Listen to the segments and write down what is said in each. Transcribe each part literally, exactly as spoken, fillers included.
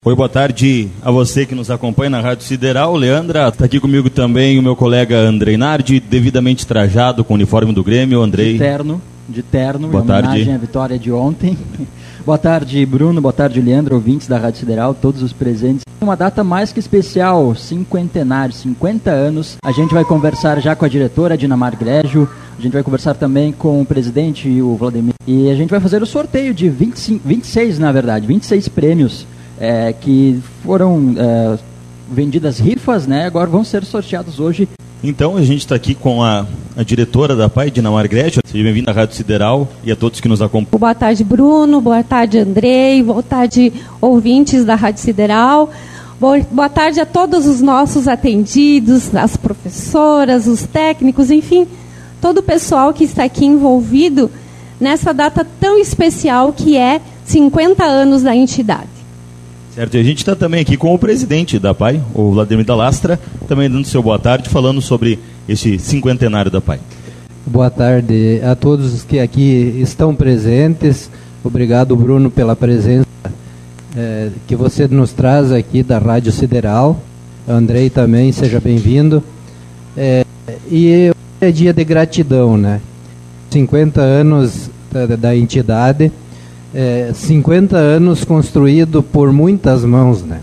Oi, boa tarde a você que nos acompanha na Rádio Sideral. Leandra, está aqui comigo também o meu colega Andrei Nardi, devidamente trajado com o uniforme do Grêmio. Andrei. De terno, de terno, boa em homenagem tarde. à vitória de ontem. Boa tarde, Bruno, boa tarde, Leandro, ouvintes da Rádio Sideral, todos os presentes. Uma data mais que especial, cinquentenário, cinquenta anos. A gente vai conversar já com a diretora, Dina Grégio. A gente vai conversar também com o presidente, o Vladimir. E a gente vai fazer o sorteio de vinte e cinco, vinte e seis, na verdade, vinte e seis prêmios é, que foram é, vendidas rifas, né? Agora vão ser sorteados hoje. Então, a gente está aqui com a, a diretora da P A I, Dina Grégio. Seja bem-vinda à Rádio Sideral e a todos que nos acompanham. Boa tarde, Bruno. Boa tarde, Andrei. Boa tarde, ouvintes da Rádio Sideral. Boa, boa tarde a todos os nossos atendidos, as professoras, os técnicos, enfim, todo o pessoal que está aqui envolvido nessa data tão especial que é cinquenta anos da entidade. Certo, e a gente está também aqui com o presidente da P A I, o Vladimir da Lastra, também dando seu boa tarde, falando sobre esse cinquentenário da P A I. Boa tarde a todos que aqui estão presentes. Obrigado, Bruno, pela presença é, que você nos traz aqui da Rádio Sideral. Andrei também, seja bem-vindo. É, e é dia de gratidão, né? cinquenta anos da, da entidade. É, cinquenta anos construído por muitas mãos, né?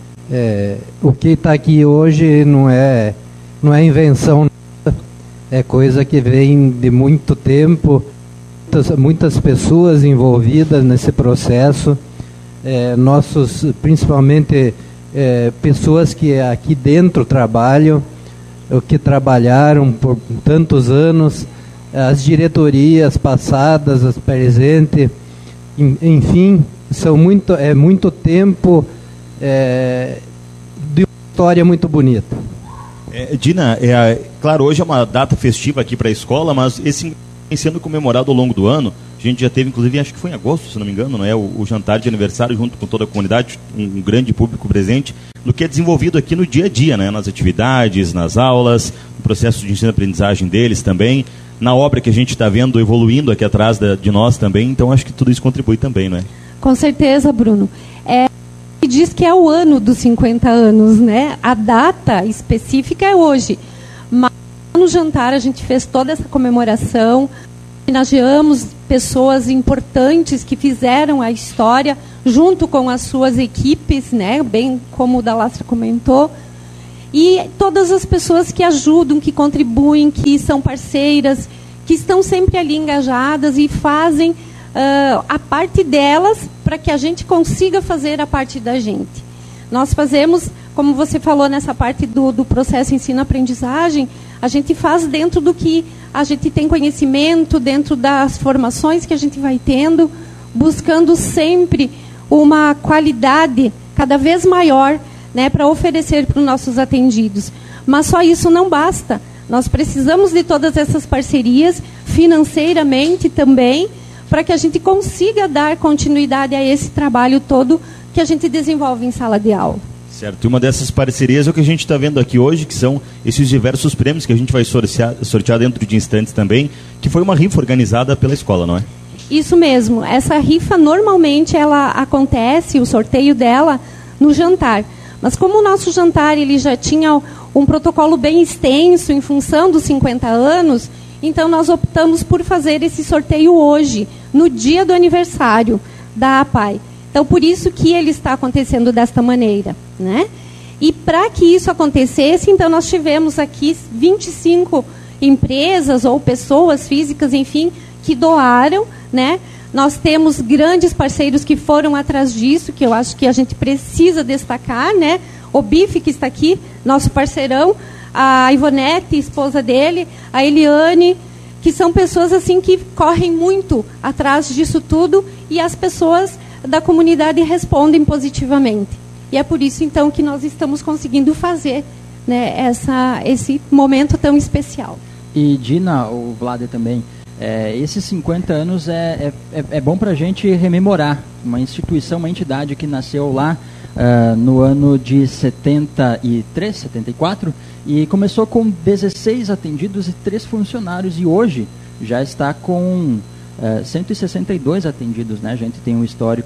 É, o que está aqui hoje não é, não é invenção, é coisa que vem de muito tempo, muitas, muitas pessoas envolvidas nesse processo, é, nossos, principalmente é, pessoas que aqui dentro trabalham, que trabalharam por tantos anos, as diretorias passadas, as presentes. Enfim, são muito, é muito tempo é, de uma história muito bonita. É, Dina, é, claro, hoje é uma data festiva aqui para a escola, mas esse vem sendo comemorado ao longo do ano. A gente já teve, inclusive, acho que foi em agosto, se não me engano, não é? o, o jantar de aniversário junto com toda a comunidade, um, um grande público presente, no que é desenvolvido aqui no dia a dia, né? Nas atividades, nas aulas, no processo de ensino-aprendizagem deles também, na obra que a gente está vendo evoluindo aqui atrás da, de nós também, então acho que tudo isso contribui também, não é? Com certeza, Bruno. É, diz que é o ano dos cinquenta anos, né? A data específica é hoje, mas no jantar a gente fez toda essa comemoração, homenageamos pessoas importantes que fizeram a história junto com as suas equipes, né? Bem como o Dalastra comentou. E todas as pessoas que ajudam, que contribuem, que são parceiras, que estão sempre ali engajadas e fazem uh, a parte delas para que a gente consiga fazer a parte da gente. Nós fazemos, como você falou nessa parte do, do processo ensino-aprendizagem, a gente faz dentro do que a gente tem conhecimento, dentro das formações que a gente vai tendo, buscando sempre uma qualidade cada vez maior, né, para oferecer para os nossos atendidos. Mas só isso não basta. Nós precisamos de todas essas parcerias, financeiramente também, para que a gente consiga dar continuidade a esse trabalho todo que a gente desenvolve em sala de aula. Certo. E uma dessas parcerias é o que a gente está vendo aqui hoje, que são esses diversos prêmios que a gente vai sortear, sortear dentro de instantes também, que foi uma rifa organizada pela escola, não é? Isso mesmo. Essa rifa, normalmente, ela acontece, o sorteio dela, no jantar. Mas como o nosso jantar ele já tinha um protocolo bem extenso em função dos cinquenta anos, então nós optamos por fazer esse sorteio hoje, no dia do aniversário da A P A I. Então, por isso que ele está acontecendo desta maneira, né? E para que isso acontecesse, então nós tivemos aqui vinte e cinco empresas ou pessoas físicas, enfim, que doaram, né? Nós temos grandes parceiros que foram atrás disso, que eu acho que a gente precisa destacar, né? O Bife, que está aqui, nosso parceirão, a Ivonete, esposa dele, a Eliane, que são pessoas assim que correm muito atrás disso tudo e as pessoas da comunidade respondem positivamente. E é por isso, então, que nós estamos conseguindo fazer, né, essa, esse momento tão especial. E, Dina, o Vlad também, É, esses cinquenta anos é, é, é bom para a gente rememorar uma instituição, uma entidade que nasceu lá uh, no ano de setenta e três, setenta e quatro e começou com dezesseis atendidos e três funcionários e hoje já está com uh, cento e sessenta e dois atendidos, né? A gente tem um histórico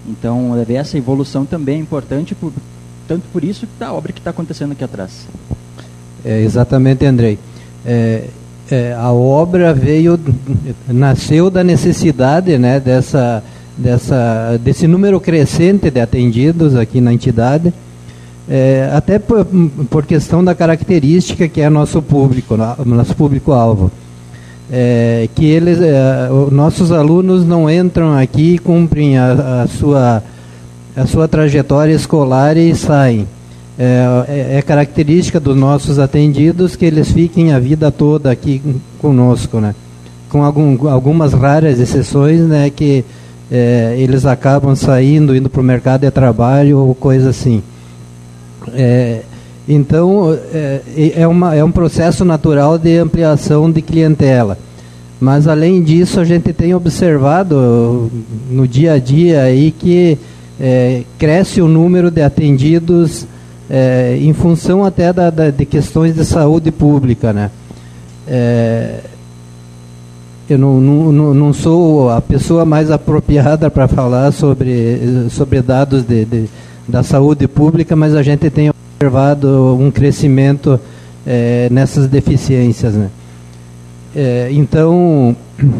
Então, ver essa evolução também é importante, por, tanto por isso da obra que está acontecendo aqui atrás. É, exatamente, Andrei. É, é, a obra veio, nasceu da necessidade, né, dessa, dessa, desse número crescente de atendidos aqui na entidade, é, até por, por questão da característica que é nosso público, nosso público-alvo. É, que eles, é, nossos alunos não entram aqui, cumprem a, a, sua, a sua trajetória escolar e saem. É, é característica dos nossos atendidos que eles fiquem a vida toda aqui conosco, né? Com algum, algumas raras exceções, né, que é, eles acabam saindo, indo para o mercado de trabalho ou coisa assim. É, então, é, é, uma, é um processo natural de ampliação de clientela. Mas, além disso, a gente tem observado no dia a dia aí que é, cresce o número de atendidos É, em função até da, da, de questões de saúde pública, né? É, eu não, não, não sou a pessoa mais apropriada para falar sobre, sobre dados de, de, da saúde pública, mas a gente tem observado um crescimento é, nessas deficiências, né? É, então,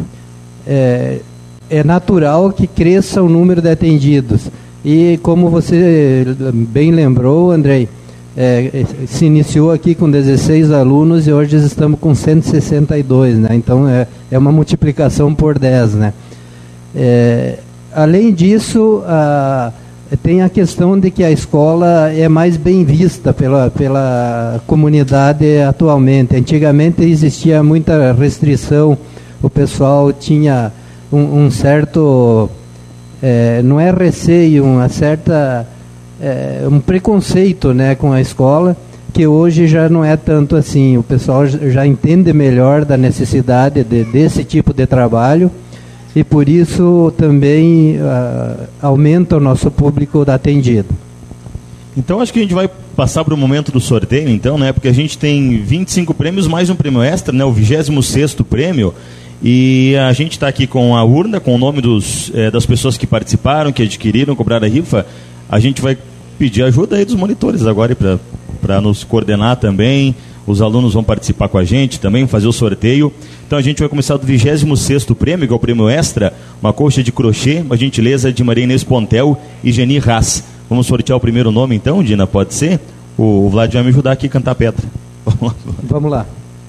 é, é natural que cresça o número de atendidos. E como você bem lembrou, Andrei, é, se iniciou aqui com dezesseis alunos e hoje estamos com cento e sessenta e dois, né? Então é, é uma multiplicação por dez, né? É, além disso, a, tem a questão de que a escola é mais bem vista pela, pela comunidade atualmente. Antigamente existia muita restrição, o pessoal tinha um, um certo... É, não é receio, uma certa, é, um preconceito, né, com a escola, que hoje já não é tanto assim. O pessoal já entende melhor da necessidade de, desse tipo de trabalho e por isso também uh, aumenta o nosso público atendido. Então acho que a gente vai passar para o momento do sorteio, então, né, porque a gente tem vinte e cinco prêmios mais um prêmio extra, né, o vigésimo sexto prêmio. E a gente está aqui com a urna, com o nome dos, é, das pessoas que participaram, que adquiriram, cobraram a rifa. A gente vai pedir ajuda aí dos monitores agora para nos coordenar também. Os alunos vão participar com a gente também, fazer o sorteio. Então a gente vai começar do vigésimo sexto prêmio, que é o prêmio extra, uma colcha de crochê, uma gentileza de Maria Inês Pontel e Geni Haas. Vamos sortear o primeiro nome então, Dina, pode ser? O, o Vlad vai me ajudar aqui a cantar pedra. Vamos lá.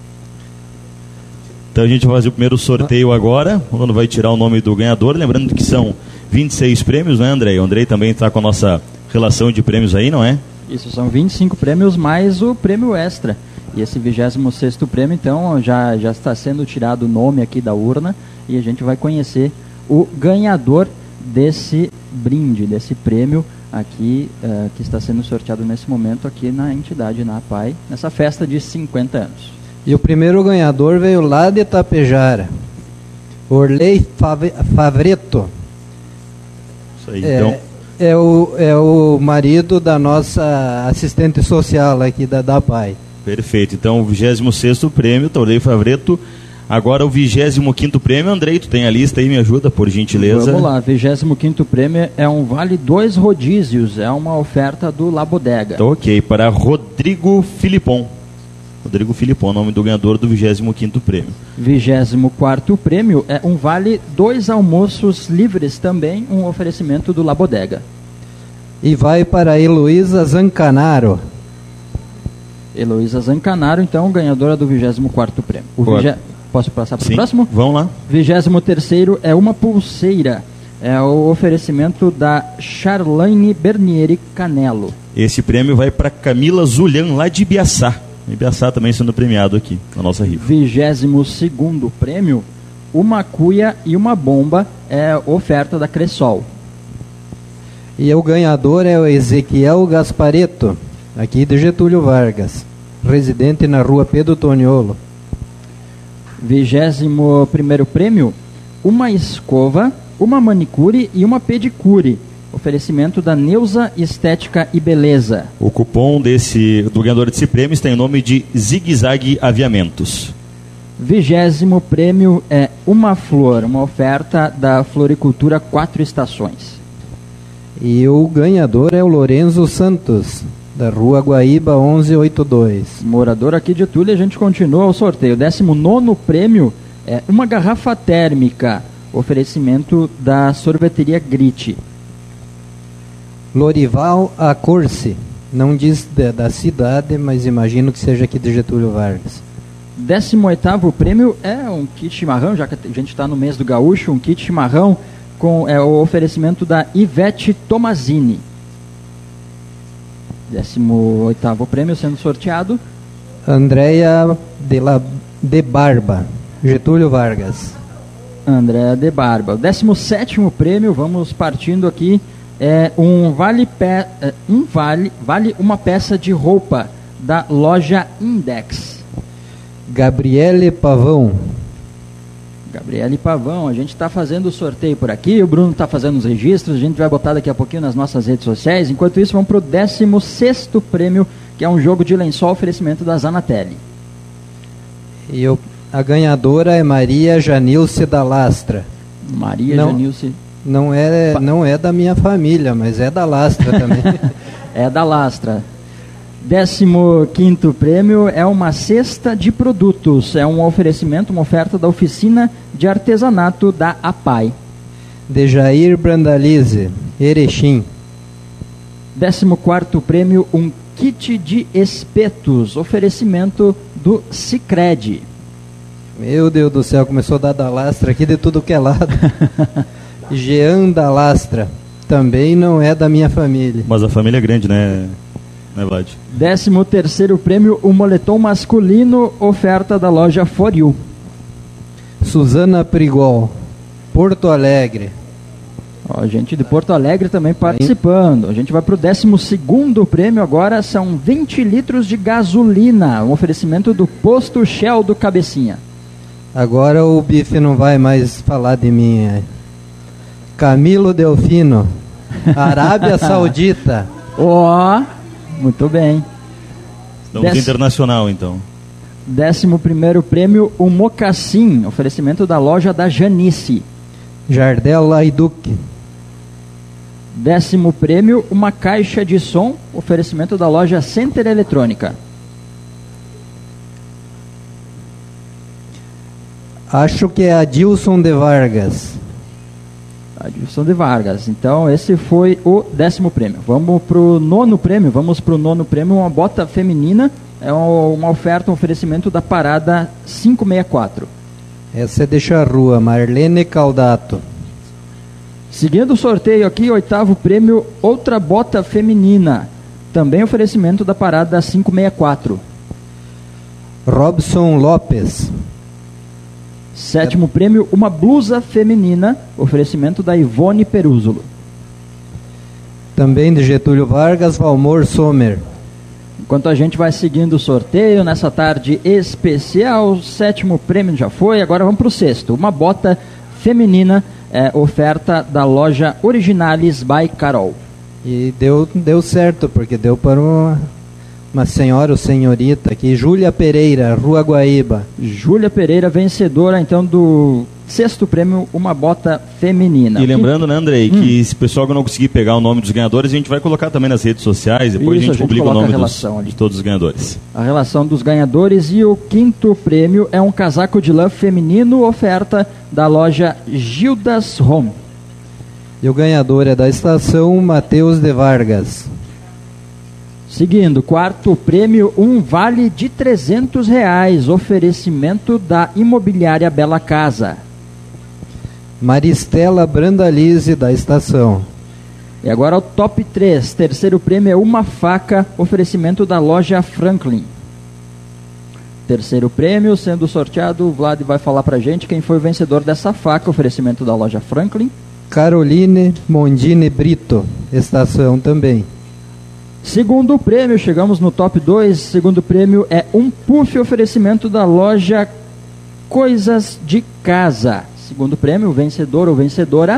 Então a gente vai fazer o primeiro sorteio agora, quando vai tirar o nome do ganhador, lembrando que são vinte e seis prêmios, né, Andrei? O Andrei também está com a nossa relação de prêmios aí, não é? Isso, são vinte e cinco prêmios mais o prêmio extra. E esse vigésimo sexto prêmio, então, já, já está sendo tirado o nome aqui da urna e a gente vai conhecer o ganhador desse brinde, desse prêmio aqui, uh, que está sendo sorteado nesse momento aqui na entidade, na A P A I, nessa festa de cinquenta anos. E o primeiro ganhador veio lá de Itapejara, Orley Favreto. Isso aí, é, então. É o, é o marido da nossa assistente social aqui da, da A P A I. Perfeito, então o vigésimo sexto prêmio, Orley Favreto. Agora o vigésimo quinto prêmio, Andrei, tu tem a lista aí, me ajuda, por gentileza. Vamos lá, vigésimo quinto prêmio é um vale dois rodízios, é uma oferta do La Bodega. Tá, ok, para Rodrigo Filipon. Rodrigo Filipon, nome do ganhador do vigésimo quinto prêmio. vigésimo quarto prêmio é um vale dois almoços livres, também um oferecimento do La Bodega. E vai para a Heloísa Zancanaro. Heloísa Zancanaro, então, ganhadora do vigésimo quarto prêmio. O vigé... Posso passar para o próximo? Vamos lá. vigésimo terceiro é uma pulseira. É o oferecimento da Charlaine Bernieri Canelo. Esse prêmio vai para Camila Zulian, lá de Ibiaçá. Ibiaçá também sendo premiado aqui na nossa rifa. vigésimo segundo prêmio, uma cuia e uma bomba, é oferta da Cressol. E o ganhador é o Ezequiel Gaspareto, aqui de Getúlio Vargas, residente na rua Pedro Toniolo. vigésimo primeiro prêmio, uma escova, uma manicure e uma pedicure. Oferecimento da Neuza Estética e Beleza. O cupom desse, do ganhador desse prêmio está em nome de Zig Zag Aviamentos. Vigésimo prêmio é uma flor, uma oferta da Floricultura Quatro Estações. E o ganhador é o Lorenzo Santos, da Rua Guaíba onze oitenta e dois. Morador aqui de Tule, a gente continua o sorteio. O décimo nono prêmio é uma garrafa térmica, oferecimento da sorveteria Grite. Lorival Acorce, não diz da, da cidade, mas imagino que seja aqui de Getúlio Vargas. décimo oitavo prêmio é um kit chimarrão, já que a gente está no mês do gaúcho, um kit chimarrão com é, o oferecimento da Ivete Tomazini. décimo oitavo prêmio sendo sorteado. Andréia de, La, de Barba, Getúlio Vargas. Andréia de Barba. O décimo sétimo prêmio, vamos partindo aqui, é um vale, pe, um vale, vale uma peça de roupa da loja Index. Gabriele Pavão. Gabriele Pavão, a gente está fazendo o sorteio por aqui, o Bruno está fazendo os registros, a gente vai botar daqui a pouquinho nas nossas redes sociais. Enquanto isso, vamos para o décimo sexto prêmio, que é um jogo de lençol, oferecimento da Zanatelli. E eu, a ganhadora é Maria Janilce da Lastra. Maria não, Janilce. Não é, não é da minha família, mas é da Lastra também. É da Lastra. décimo quinto prêmio é uma cesta de produtos, é um oferecimento, uma oferta da oficina de artesanato da APAI. De Jair Brandalize, Erechim. décimo quarto prêmio, um kit de espetos, oferecimento do Sicredi. Meu Deus do céu, começou a dar da Lastra aqui de tudo que é lado. Jean da Lastra, também não é da minha família. Mas a família é grande, né? Né, Vlad? décimo terceiro prêmio, o moletom masculino, oferta da loja For You. Suzana Prigol, Porto Alegre. Ó, gente de Porto Alegre também participando. A gente vai para o décimo segundo prêmio agora, são vinte litros de gasolina, um oferecimento do posto Shell do Cabecinha. Agora o bife não vai mais falar de mim. É. Camilo Delfino, Arábia Saudita. Ó, muito bem. Estamos Dec... internacional, então. Décimo primeiro prêmio, o Mocassim, oferecimento da loja da Janice. Jardel Laiduc. Décimo prêmio, uma caixa de som, oferecimento da loja Center Eletrônica. Acho que é Adilson de Vargas. Adilson de Vargas. Então, esse foi o décimo prêmio. Vamos para o nono prêmio. Vamos para o nono prêmio, uma bota feminina. É uma oferta, um oferecimento da parada quinhentos e sessenta e quatro. Essa é de Charrua, Marlene Caldato. Seguindo o sorteio aqui, oitavo prêmio, outra bota feminina. Também oferecimento da parada quinhentos e sessenta e quatro. Robson Lopes. Sétimo prêmio, uma blusa feminina, oferecimento da Ivone Perúzulo. Também de Getúlio Vargas, Valmor Sommer. Enquanto a gente vai seguindo o sorteio, nessa tarde especial, o sétimo prêmio já foi, agora vamos para o sexto. Uma bota feminina, é, oferta da loja Originales by Carol. E deu, deu certo, porque deu para uma, uma senhora ou senhorita aqui, Júlia Pereira, Rua Guaíba. Júlia Pereira, vencedora então do sexto prêmio, uma bota feminina. E lembrando, né, Andrei, hum. que se o pessoal não conseguir pegar o nome dos ganhadores, a gente vai colocar também nas redes sociais, depois Isso, a gente, a gente publica o nome dos, ali. de todos os ganhadores. A relação dos ganhadores. E o quinto prêmio é um casaco de lã feminino, oferta da loja Gildas Home. E o ganhador é da estação Matheus de Vargas. Seguindo, quarto prêmio, um vale de trezentos reais, oferecimento da imobiliária Bela Casa. Maristela Brandalize, da estação. E agora o top três, terceiro prêmio é uma faca, oferecimento da loja Franklin. Terceiro prêmio, sendo sorteado, o Vlad vai falar pra gente quem foi o vencedor dessa faca, oferecimento da loja Franklin. Caroline Mondini Brito, estação também. Segundo prêmio, chegamos no top dois, segundo prêmio é um puff, oferecimento da loja Coisas de Casa. Segundo prêmio, vencedor ou vencedora?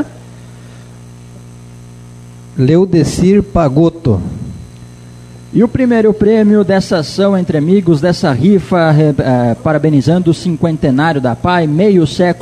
Leudecir Pagotto. E o primeiro prêmio dessa ação entre amigos, dessa rifa, eh, parabenizando o cinquentenário da APAI, meio século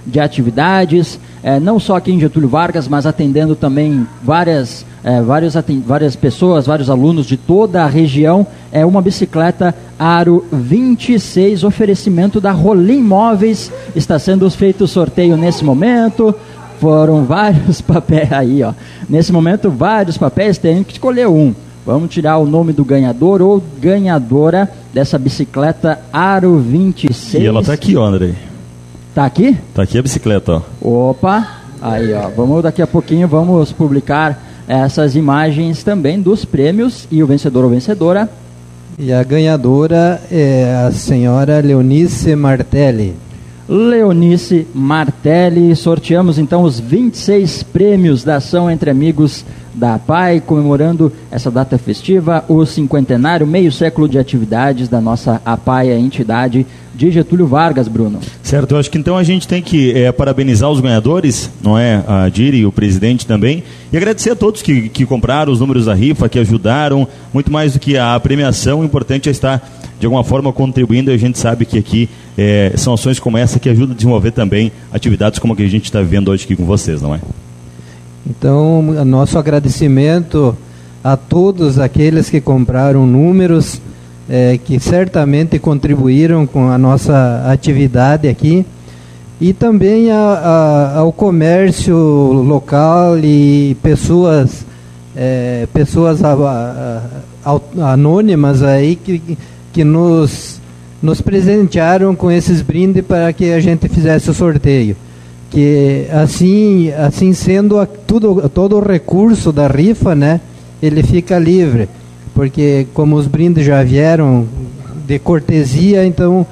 de atividades, é, não só aqui em Getúlio Vargas, mas atendendo também várias, é, várias, várias pessoas, vários alunos de toda a região. É uma bicicleta Aro vinte e seis, oferecimento da Rolim Móveis. Está sendo feito o sorteio nesse momento. Foram vários papéis aí, ó. Nesse momento, vários papéis, tem que escolher um. Vamos tirar o nome do ganhador ou ganhadora dessa bicicleta Aro vinte e seis. E ela tá aqui, ó, Andrei. Tá aqui? Tá aqui a bicicleta, ó. Opa, aí, ó. Vamos daqui a pouquinho, vamos publicar essas imagens também dos prêmios e o vencedor ou vencedora. E a ganhadora é a senhora Leonice Martelli. Leonice Martelli. Sorteamos então os vinte e seis prêmios da ação Entre Amigos da A P A I, comemorando essa data festiva, o cinquentenário, meio século de atividades da nossa A P A I, a entidade de Getúlio Vargas, Bruno. Certo, eu acho que então a gente tem que é, parabenizar os ganhadores, não é? A Diri e o presidente também, e agradecer a todos que, que compraram os números da rifa, que ajudaram, muito mais do que a premiação, o importante é estar de alguma forma contribuindo, e a gente sabe que aqui é, são ações como essa que ajudam a desenvolver também atividades como a que a gente está vivendo hoje aqui com vocês, não é? Então, nosso agradecimento a todos aqueles que compraram números, é, que certamente contribuíram com a nossa atividade aqui, e também a, a, ao comércio local e pessoas, é, pessoas a, a, a, anônimas aí que, que nos, nos presentearam com esses brindes para que a gente fizesse o sorteio. Que assim, assim sendo a, tudo, todo o recurso da rifa, né, ele fica livre, porque como os brindes já vieram de cortesia, então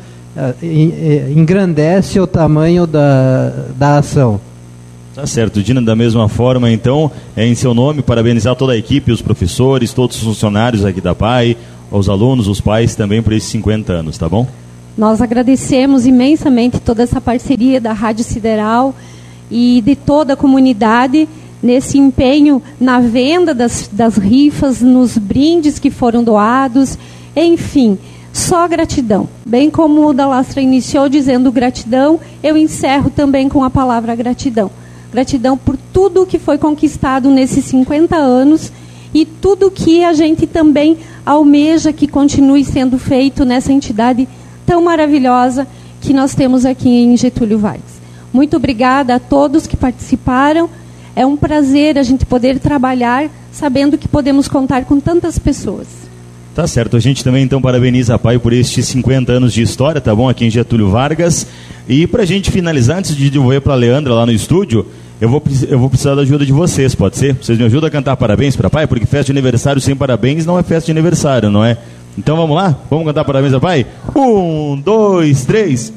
engrandece o tamanho da, da ação. Tá certo, Dina, da mesma forma, então, é, em seu nome, parabenizar toda a equipe, os professores, todos os funcionários aqui da P A I, os alunos, os pais também por esses cinquenta anos, tá bom? Nós agradecemos imensamente toda essa parceria da Rádio Sideral e de toda a comunidade nesse empenho na venda das, das rifas, nos brindes que foram doados, enfim, só gratidão. Bem como o Dalastra iniciou dizendo gratidão, eu encerro também com a palavra gratidão. Gratidão por tudo que foi conquistado nesses cinquenta anos e tudo que a gente também almeja que continue sendo feito nessa entidade tão maravilhosa que nós temos aqui em Getúlio Vargas. Muito obrigada a todos que participaram. É um prazer a gente poder trabalhar sabendo que podemos contar com tantas pessoas. Tá certo, a gente também então parabeniza a P A I por estes cinquenta anos de história, tá bom? Aqui em Getúlio Vargas. E pra gente finalizar, antes de devolver pra Leandra lá no estúdio, eu vou, eu vou precisar da ajuda de vocês, pode ser? Vocês me ajudam a cantar parabéns pra P A I? Porque festa de aniversário sem parabéns não é festa de aniversário, não é? Então vamos lá? Vamos cantar parabéns a P A I? Um, dois, três.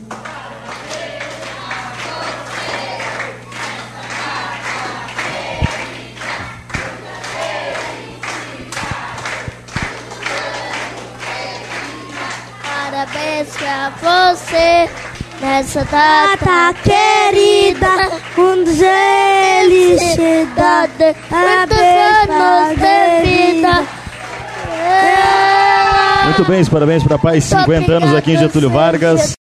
Parabéns pra você nessa data querida, muitos felicidade, muitos anos de vida. Muito bem, parabéns para a P A I, cinquenta anos aqui em Getúlio Vargas.